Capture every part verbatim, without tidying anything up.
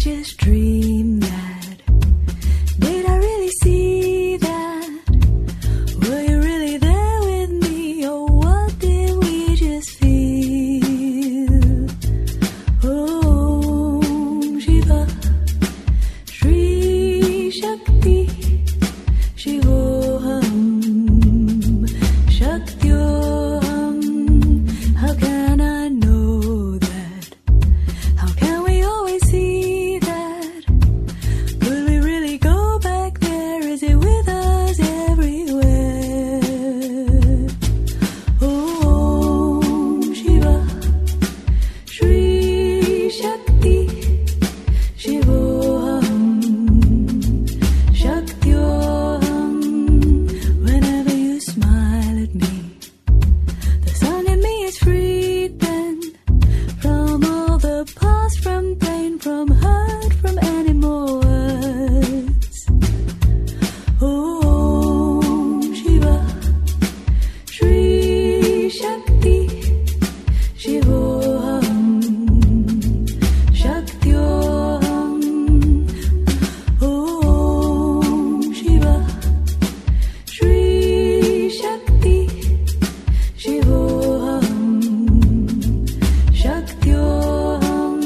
just dream that? Did I really see that? Were you really there with me, or what did we just feel? Om Shiva Shri Shakti Shivoham Shaktyoham. How can I know that? How can we always see that? Could we really go back there? Is it with us everywhere? Om Shiva Shri Shakti Shivoham Shaktyoham. Whenever you smile at me, the song in me is freed then from all the past, from pain, from hurt, from any more words. Om Shiva Shri Shakti Shivoham Shaktyoham. Om Shiva Shri Shakti Shivoham Shaktyoham.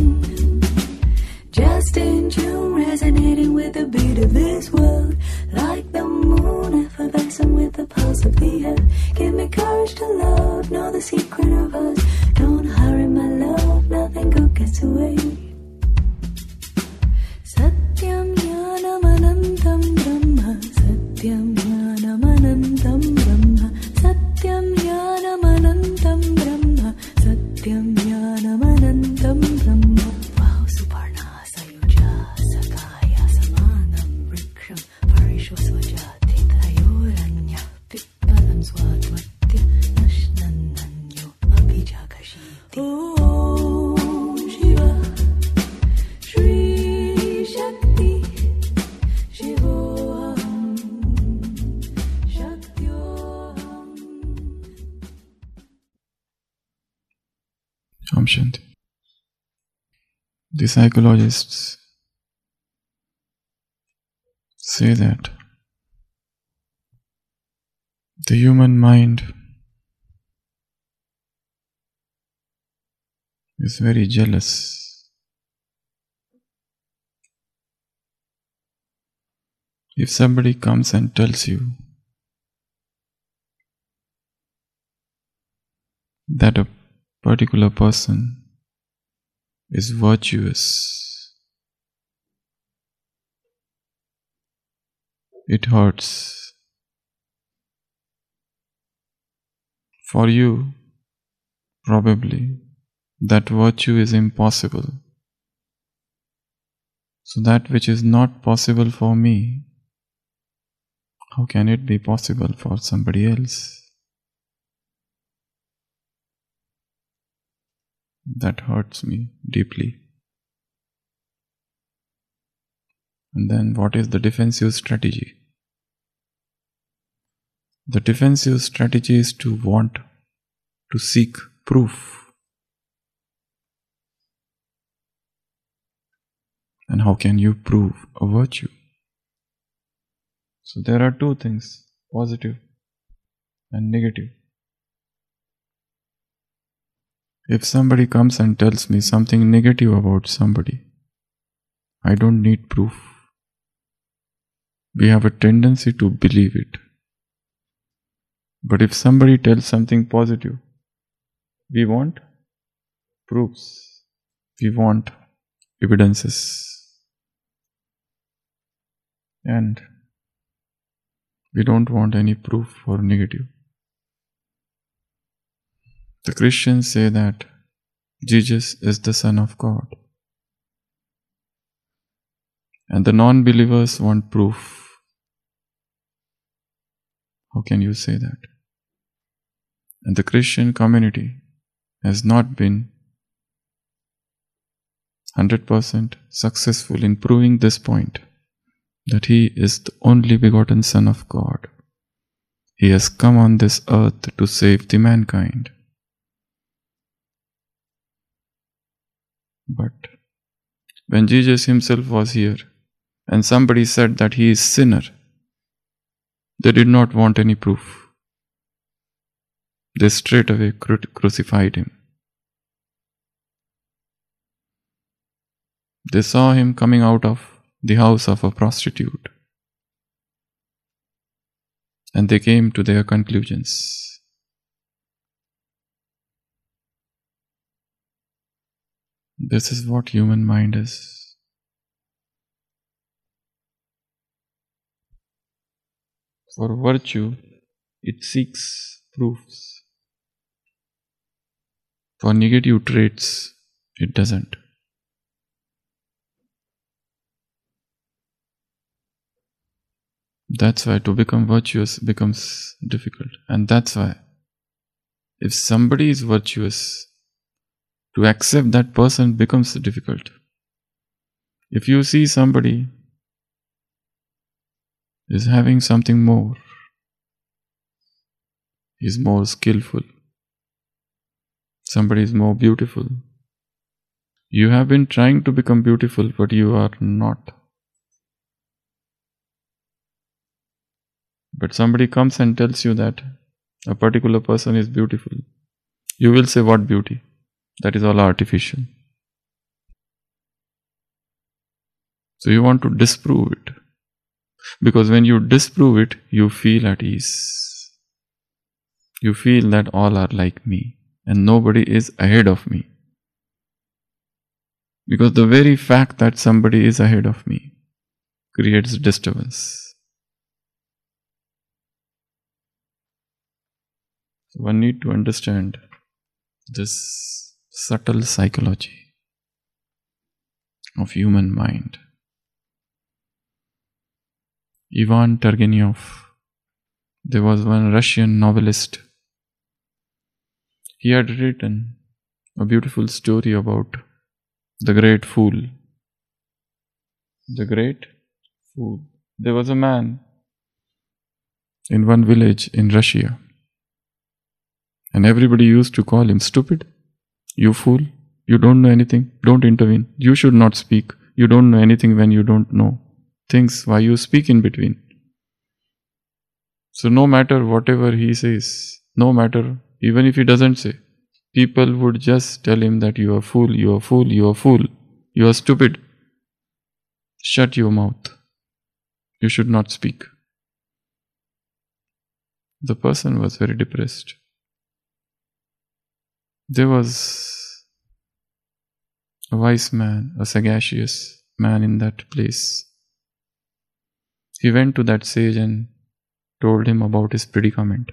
Just in tune, resonating with the beat of this world, like the moon, effervescent with the pulse of the earth. Give me courage to love, know the secret of us. Don't hurry, my love, nothing good gets away. Satyam Jnanam Anantam Brahma, Satyam Jnanam Anantam Brahma, Satyam Jnanam Anantam Brahma, Satyam Jnanam Anantam Brahma. Wow, Suparna Sayuja Sakaya Samanam Vriksham Parishvasvajati Trayoranya Pippalam Swadvatya Nashnananyo Abhijakashiti. Om Shiva Shri Shakti Shivoham Shaktyoham. Om Shanti. The psychologists say that the human mind is very jealous. If somebody comes and tells you that a particular person is virtuous, it hurts. For you, probably, that virtue is impossible. So that which is not possible for me, how can it be possible for somebody else? That hurts me deeply. And then what is the defensive strategy? The defensive strategy is to want to seek proof. And how can you prove a virtue? So there are two things, positive and negative. If somebody comes and tells me something negative about somebody, I don't need proof. We have a tendency to believe it. But if somebody tells something positive, we want proofs. We want evidences. And we don't want any proof for negative. The Christians say that Jesus is the Son of God. And the non-believers want proof. How can you say that? And the Christian community has not been one hundred percent successful in proving this point, that He is the only begotten Son of God. He has come on this earth to save the mankind. But When Jesus himself was here and somebody said that he is sinner, they did not want any proof. They straight away cru- crucified him. They saw him coming out of the house of a prostitute, and they came to their conclusions. This is what human mind is. For virtue, it seeks proofs. For negative traits, it doesn't. That's why to become virtuous becomes difficult. And that's why if somebody is virtuous, to accept that person becomes difficult. If you see somebody is having something more, is more skillful, somebody is more beautiful, you have been trying to become beautiful, but you are not. But somebody comes and tells you that a particular person is beautiful. You will say, what beauty? That is all artificial. So you want to disprove it. Because when you disprove it, you feel at ease. You feel that all are like me and nobody is ahead of me. Because the very fact that somebody is ahead of me creates disturbance. So one needs to understand this subtle psychology of human mind. Ivan Turgenev, there was one Russian novelist. He had written a beautiful story about the great fool. The great fool. There was a man in one village in Russia. And everybody used to call him stupid. You fool. You don't know anything. Don't intervene. You should not speak. You don't know anything when you don't know things. Why you speak in between? So no matter whatever he says, no matter, even if he doesn't say, people would just tell him that you are fool, you are fool, you are fool, you are stupid. Shut your mouth. You should not speak. The person was very depressed. There was a wise man, a sagacious man in that place. He went to that sage and told him about his predicament.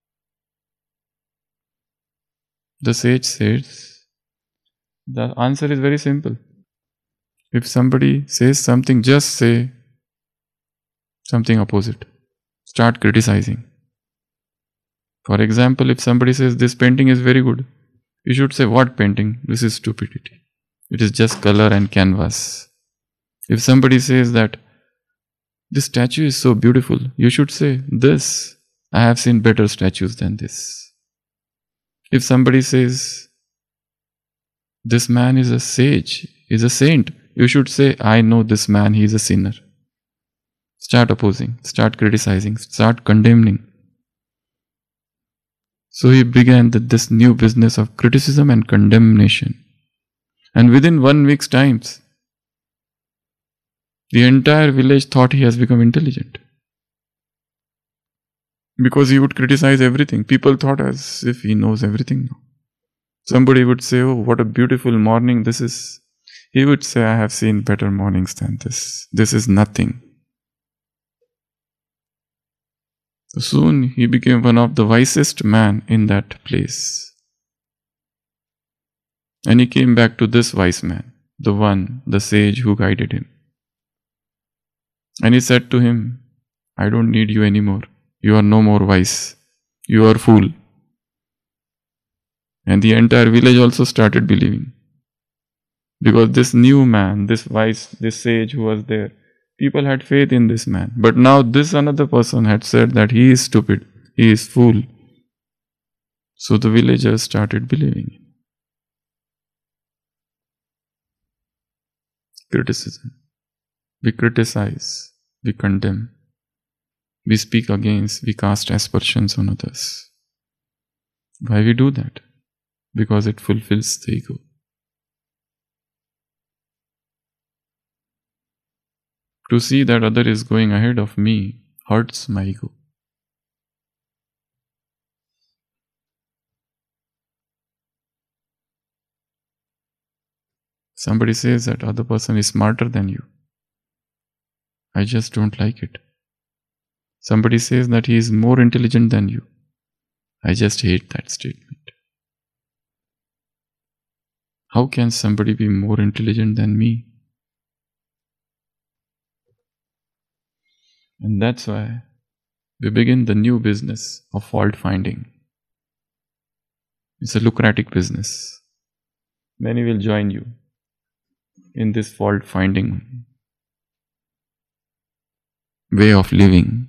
The sage says, the answer is very simple. If somebody says something, just say something opposite. Start criticizing. For example, if somebody says this painting is very good, you should say, what painting? This is stupidity. It is just color and canvas. If somebody says that this statue is so beautiful, you should say, this, I have seen better statues than this. If somebody says, this man is a sage, is a saint, you should say, I know this man, he is a sinner. Start opposing, start criticizing, start condemning. So he began the, this new business of criticism and condemnation. And within one week's time, the entire village thought he has become intelligent. Because he would criticize everything. People thought as if he knows everything now. Somebody would say, oh, what a beautiful morning this is. He would say, I have seen better mornings than this. This is nothing. So soon he became one of the wisest men in that place. And he came back to this wise man, the one, the sage who guided him. And he said to him, I don't need you anymore. You are no more wise. You are fool. And the entire village also started believing. Because this new man, this wise, this sage who was there, people had faith in this man. But now this another person had said that he is stupid, he is fool. So the villagers started believing him. criticism. We criticize, we condemn, we speak against, we cast aspersions on others. Why we do that? Because it fulfills the ego. To see that other is going ahead of me hurts my ego. Somebody says that other person is smarter than you. I just don't like it. Somebody says that he is more intelligent than you. I just hate that statement. How can somebody be more intelligent than me? And that's why we begin the new business of fault finding. It's a lucrative business. Many will join you in this fault finding way of living.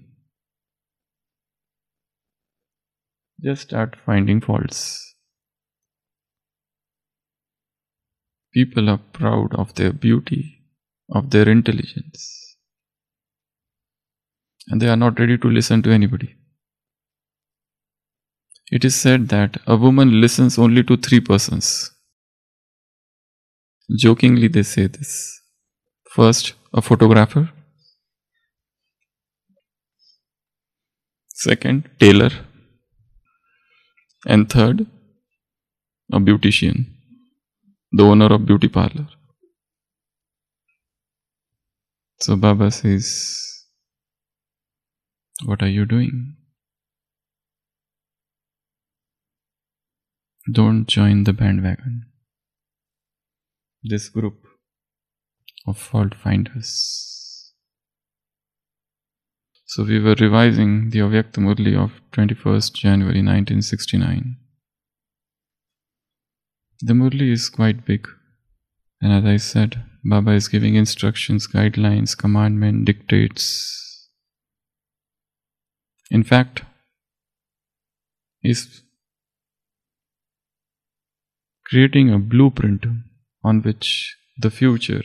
Just start finding faults. People are proud of their beauty, of their intelligence, and they are not ready to listen to anybody. It is said that a woman listens only to three persons. Jokingly they say this. First, a photographer. Second, tailor. And third, a beautician, the owner of beauty parlor. So Baba says, what are you doing? Don't join the bandwagon. This group of fault finders. So we were revising the Avyakta Murli of twenty-first January nineteen sixty-nine. The Murli is quite big, and as I said, Baba is giving instructions, guidelines, commandment, dictates. In fact, he's creating a blueprint on which the future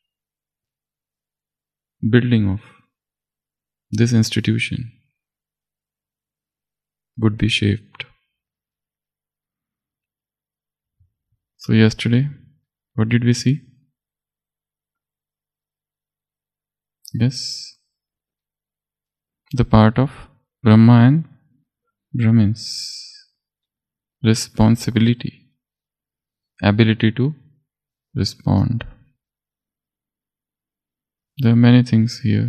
building of this institution would be shaped. So yesterday, what did we see? Yes, the part of Brahma and Brahmins. Responsibility, ability to respond. There are many things here.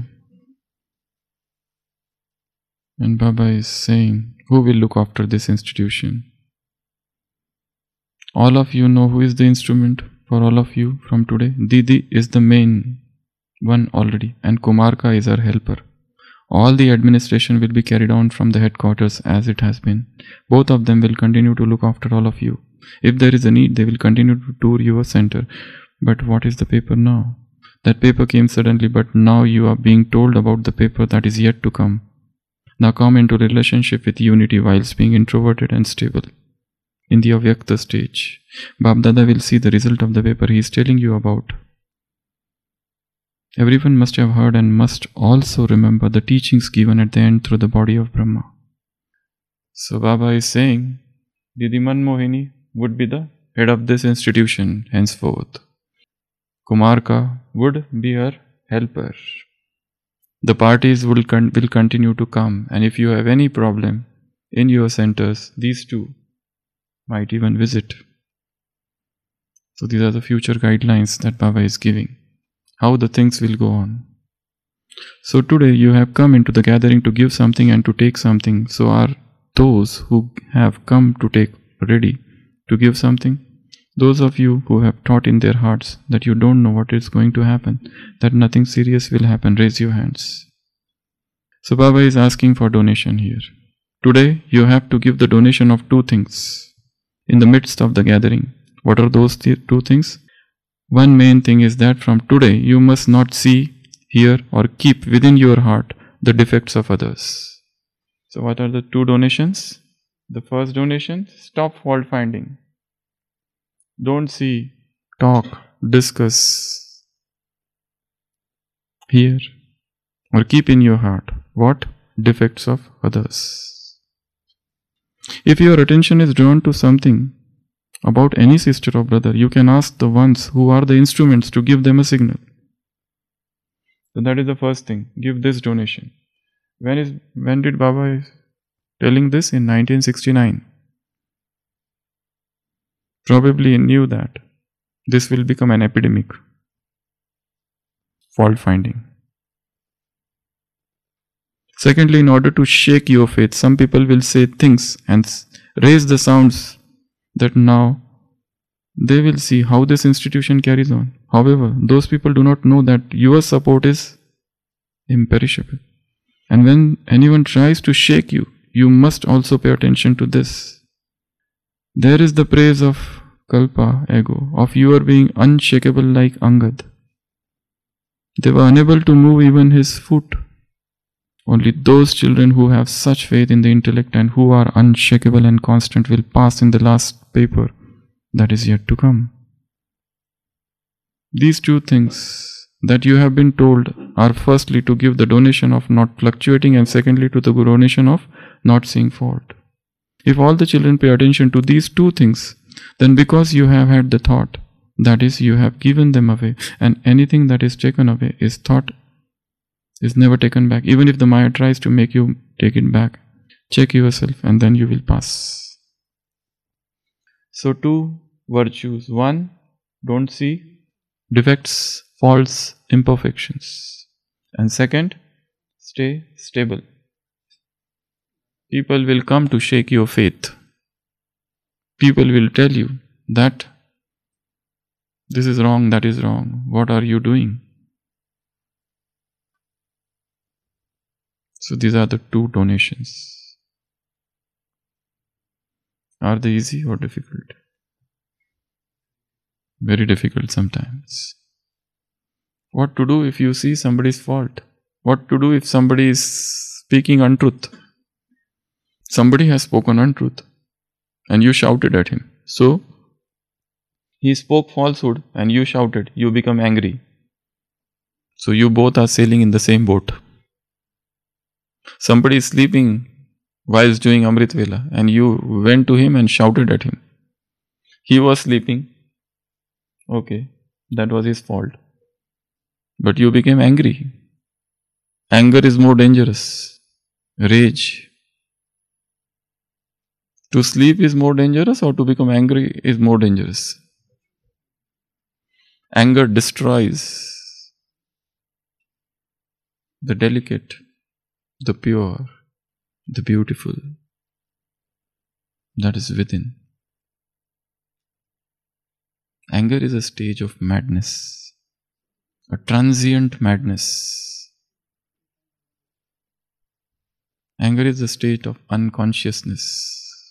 And Baba is saying, who will look after this institution? All of you know who is the instrument for all of you from today. Didi is the main one already, and Kumarka is our helper. All the administration will be carried on from the headquarters as it has been. Both of them will continue to look after all of you. If there is a need, they will continue to tour your center. But what is the paper now? That paper came suddenly, but now you are being told about the paper that is yet to come. Now come into relationship with unity whilst being introverted and stable. In the Avyakta stage, Bab Dada will see the result of the paper he is telling you about. Everyone must have heard and must also remember the teachings given at the end through the body of Brahma. So Baba is saying, Didi Manmohini would be the head of this institution henceforth. Kumarka would be her helper. The parties will, con- will continue to come, and if you have any problem in your centers, these two might even visit. So these are the future guidelines that Baba is giving. How the things will go on. So today you have come into the gathering to give something and to take something. So are those who have come to take ready to give something? Those of you who have thought in their hearts that you don't know what is going to happen, that nothing serious will happen, raise your hands. So Baba is asking for donation here. Today you have to give the donation of two things in the midst of the gathering. What are those th- two things? One main thing is that from today you must not see, hear or keep within your heart the defects of others. So what are the two donations? The first donation, stop fault finding. Don't see, talk, discuss Hear or keep in your heart what? Defects of others. If your attention is drawn to something about any sister or brother, you can ask the ones who are the instruments to give them a signal. So that is the first thing. Give this donation. When is when did Baba is telling this? In nineteen sixty-nine. Probably he knew that this will become an epidemic. Fault finding. Secondly, in order to shake your faith, some people will say things and raise the sounds that now they will see how this institution carries on. However, those people do not know that your support is imperishable. And when anyone tries to shake you, you must also pay attention to this. There is the praise of Kalpa, ego, of your being unshakable like Angad. They were unable to move even his foot. Only those children who have such faith in the intellect and who are unshakable and constant will pass in the last paper that is yet to come. These two things that you have been told are firstly to give the donation of not fluctuating and secondly to the donation of not seeing fault. If all the children pay attention to these two things, then because you have had the thought, that is, you have given them away, and anything that is taken away is thought is never taken back. Even if the Maya tries to make you take it back, check yourself and then you will pass. So two virtues. One, don't see defects, faults, imperfections. And second, stay stable. People will come to shake your faith. People will tell you that this is wrong, that is wrong. What are you doing? So these are the two donations. Are they easy or difficult? Very difficult sometimes. What to do if you see somebody's fault? What to do if somebody is speaking untruth? Somebody has spoken untruth and you shouted at him. So, he spoke falsehood and you shouted. You become angry. So you both are sailing in the same boat. Somebody is sleeping whilst doing Amrit Vela and you went to him and shouted at him. He was sleeping. Okay, that was his fault. But you became angry. Anger is more dangerous. Rage. To sleep is more dangerous or to become angry is more dangerous? Anger destroys the delicate, the pure, the beautiful that is within. Anger is a stage of madness, a transient madness. Anger is a state of unconsciousness.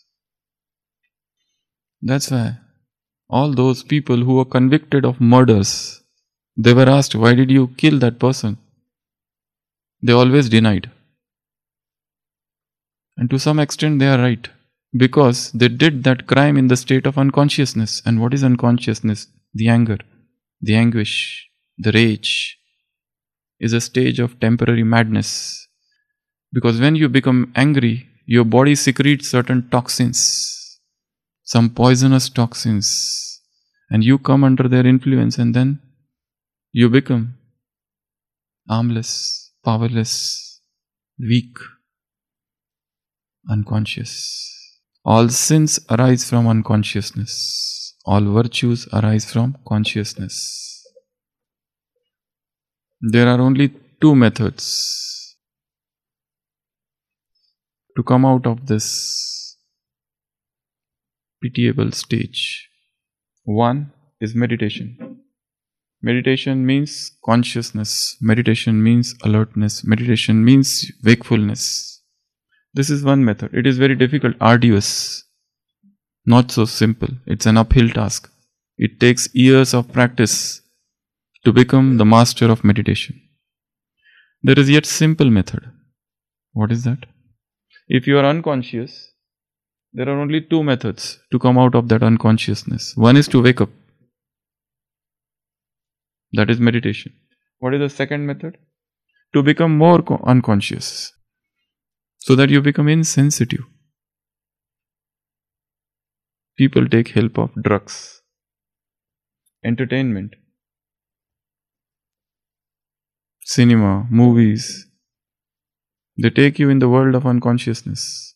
That's why all those people who were convicted of murders, they were asked, why did you kill that person? They always denied. And to some extent they are right. Because they did that crime in the state of unconsciousness. And what is unconsciousness? The anger, the anguish, the rage is a stage of temporary madness. Because when you become angry, your body secretes certain toxins, some poisonous toxins, and you come under their influence and then you become armless, powerless, weak, unconscious. All sins arise from unconsciousness. All virtues arise from consciousness. There are only two methods to come out of this pitiable stage. One is meditation. Meditation means consciousness. Meditation means alertness. Meditation means wakefulness. This is one method. It is very difficult, arduous, not so simple. It's an uphill task. It takes years of practice to become the master of meditation. There is yet simple method. What is that? If you are unconscious, there are only two methods to come out of that unconsciousness. One is to wake up. That is meditation. What is the second method? to become more co- unconscious, so that you become insensitive. People take help of drugs, entertainment, cinema, movies. They take you in the world of unconsciousness.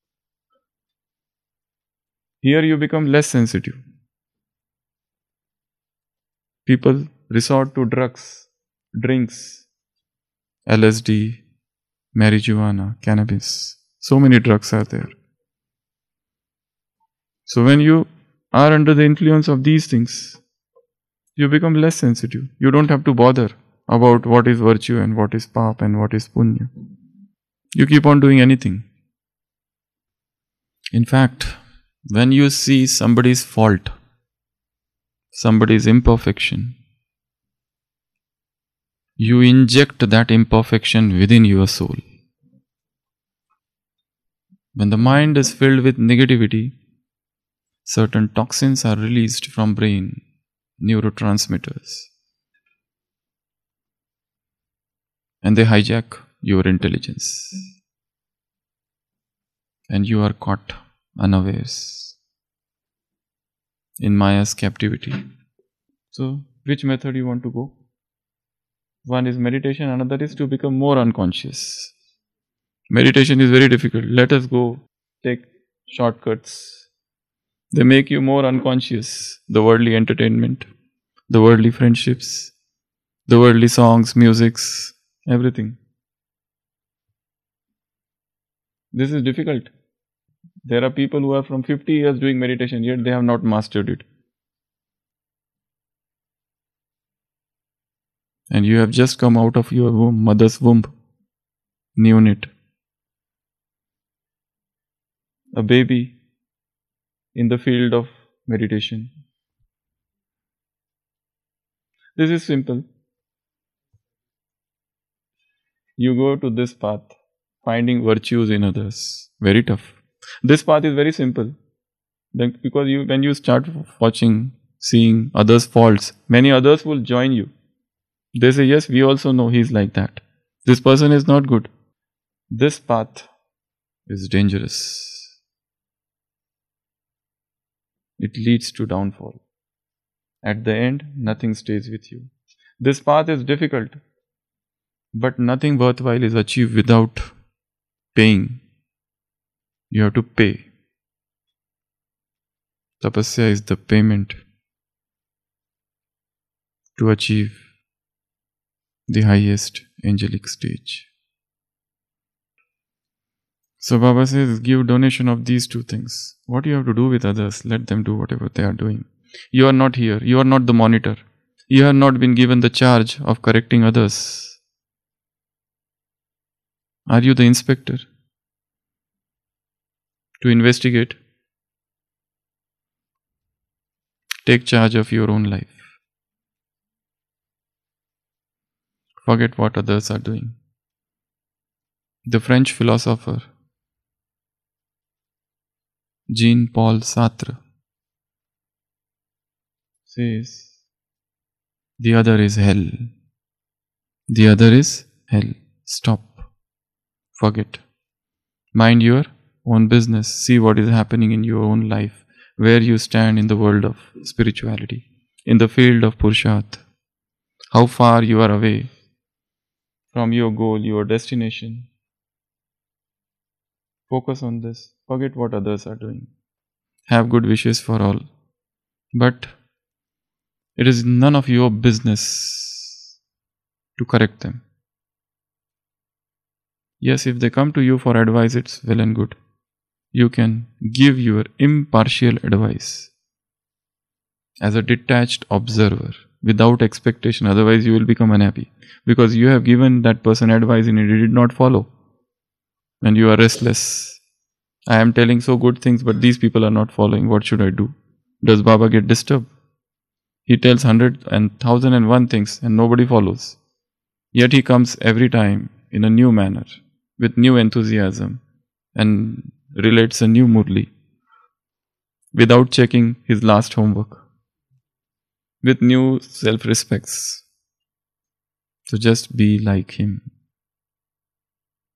Here you become less sensitive. People resort to drugs, drinks, L S D, marijuana, cannabis. So many drugs are there. So when you are under the influence of these things, you become less sensitive. You don't have to bother about what is virtue and what is pap and what is punya. You keep on doing anything. In fact, when you see somebody's fault, somebody's imperfection, you inject that imperfection within your soul. When the mind is filled with negativity, certain toxins are released from brain, neurotransmitters, and they hijack your intelligence, and you are caught unawares in Maya's captivity. So, which method you want to go? One is meditation, another is to become more unconscious. Meditation is very difficult. Let us go take shortcuts. They make you more unconscious. The worldly entertainment, the worldly friendships, the worldly songs, musics, everything. This is difficult. There are people who are from fifty years doing meditation, yet they have not mastered it. And you have just come out of your womb, mother's womb, neonate. A baby in the field of meditation. This is simple. You go to this path, finding virtues in others. Very tough. This path is very simple. Then because you, when you start watching, seeing others' faults, many others will join you. They say, yes, we also know he is like that. This person is not good. This path is dangerous. It leads to downfall. At the end, nothing stays with you. This path is difficult, but nothing worthwhile is achieved without paying. You have to pay. Tapasya is the payment to achieve the highest angelic stage. So Baba says, give donation of these two things. What you have to do with others, let them do whatever they are doing. You are not here. You are not the monitor. You have not been given the charge of correcting others. Are you the inspector? To investigate. Take charge of your own life. Forget what others are doing. The French philosopher Jean-Paul Sartre says, the other is hell. The other is hell. Stop. Forget. Mind your own business. See what is happening in your own life, where you stand in the world of spirituality, in the field of Purusharth. How far you are away from your goal, your destination. Focus on this. Forget what others are doing. Have good wishes for all. But it is none of your business to correct them. Yes, if they come to you for advice, it's well and good. You can give your impartial advice as a detached observer without expectation. Otherwise, you will become unhappy because you have given that person advice and he did not follow. And you are restless. I am telling so good things, but these people are not following. What should I do? Does Baba get disturbed? He tells hundred and thousand and one things and nobody follows. Yet he comes every time in a new manner, with new enthusiasm, and relates a new Murli, without checking his last homework, with new self-respects. So just be like him.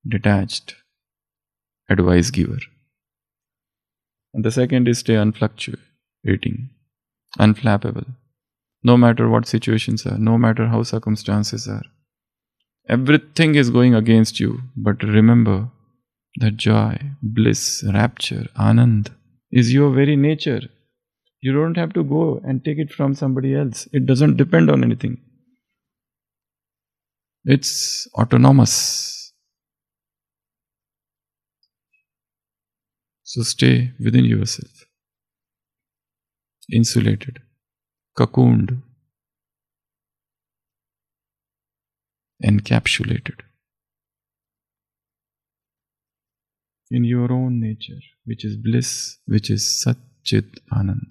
detached advice giver. And the second is stay unfluctuating, unflappable. No matter what situations are, no matter how circumstances are. Everything is going against you, but remember that joy, bliss, rapture, anand is your very nature. You don't have to go and take it from somebody else. It doesn't depend on anything. It's autonomous. So stay within yourself, insulated, cocooned, encapsulated in your own nature, which is bliss, which is Sat-Chit Anand.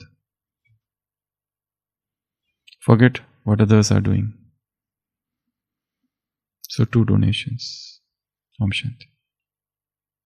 Forget what others are doing. So two donations. Om Shanti.